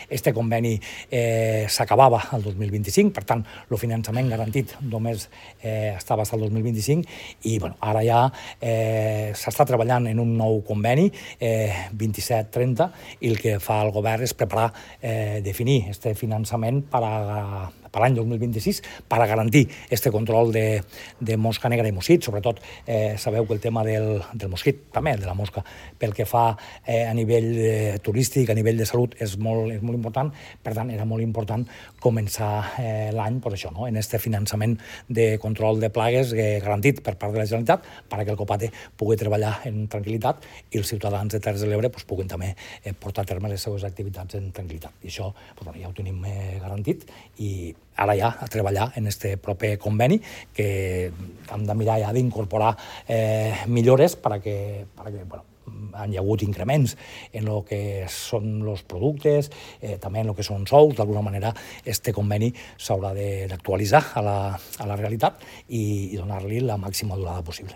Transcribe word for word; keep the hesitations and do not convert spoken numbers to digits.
Este conveni eh, s'acabava el dos mil vint-i-cinc, per tant, el finançament garantit només eh, estava fins al dos mil vint-i-cinc i bueno, ara ja eh, s'està treballant en un nou conveni eh, vint-i-set trenta i el que fa el govern és preparar, eh, definir este finançament per a per l'any dos mil vint-i-sis per a garantir este control de, de mosca negra i mosquit. Sobretot eh, sabeu que el tema del, del mosquit, també de la mosca, pel que fa eh, a nivell eh, turístic, a nivell de salut, és molt, és molt important. Per tant, era molt important començar eh, l'any pues això, no? En este finançament de control de plagues eh, garantit per part de la Generalitat perquè el COPATE pugui treballar en tranquil·litat i els ciutadans de Terres de l'Ebre pues, puguin també eh, portar a terme les seves activitats en tranquil·litat. I això pues, bueno, ja ho tenim eh, garantit i ara ja a treballar en este proper conveni que hem de mirar ja d'incorporar eh, millores perquè, perquè bueno, han hi hagut increments en el que són els productes, eh, també en el que són sous. D'alguna manera, este conveni s'haurà d'actualitzar a la, a la realitat i, i donar-li la màxima durada possible.